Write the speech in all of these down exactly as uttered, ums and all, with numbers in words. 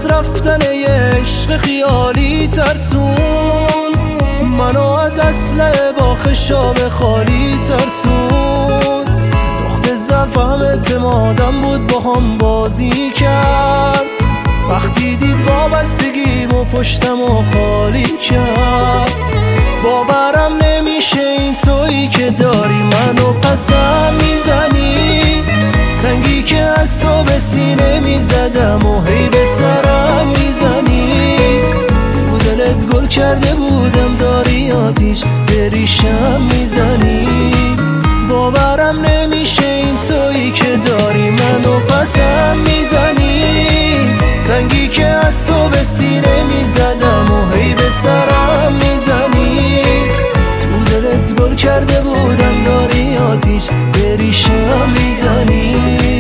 رفتن یه عشق خیالی ترسون، منو از اصل با خشاب خالی ترسون. نقطه ضعفم اعتمادم بود، با هم بازی کرد. وقتی دید وابستگیم و پشتم و خالی کرد. باورم نمیشه این تویی که داری منو پسم میزنی. سنگی که از تو به سینه میزدم و هی به سرم میزنی. تو دلت گل کرده بودم، داری آتیش به ریشم میزنی. باورم نمیشه این تویی که داری منو پسم میزنی. سنگی که از تو به سینه میزدم و هی به سرم میزنی. تو دلت گل کرده بودم، داری آتیش به ریشم میزنی.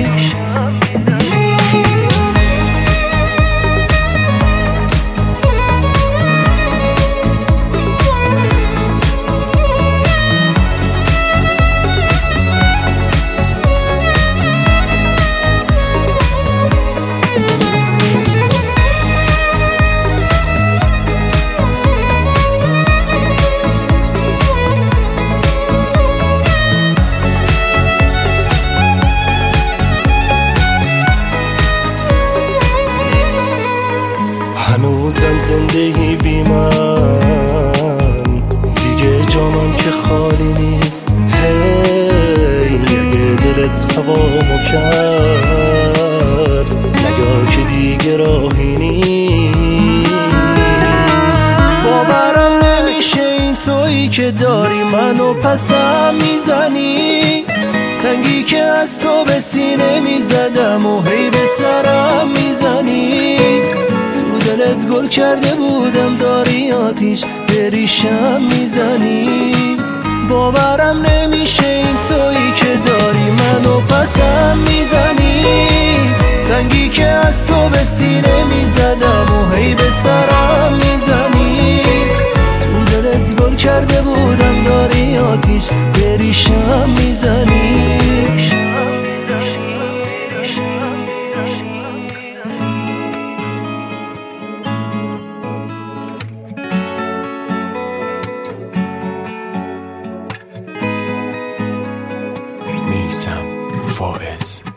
هنوزم زندگی بی من، دیگه جامم که خالی نیست. هی اگه دلت هوامو کرد، نگاه که دیگه راهی نیست. باورم نمیشه این تویی که داری منو پسم میزنی. سنگی که از تو به سینه میزدم و هی به سرم میزنی. دلت گل کرده بودم، داری آتیش به ریشم میزنی. باورم نمیشه این تویی که داری منو پسم میزنی. سنگی که از تو به سینه میزدم و هی به سرم میزنی. تو دلت گل کرده بودم، داری آتیش به ریشم میزنی. میثم فائز.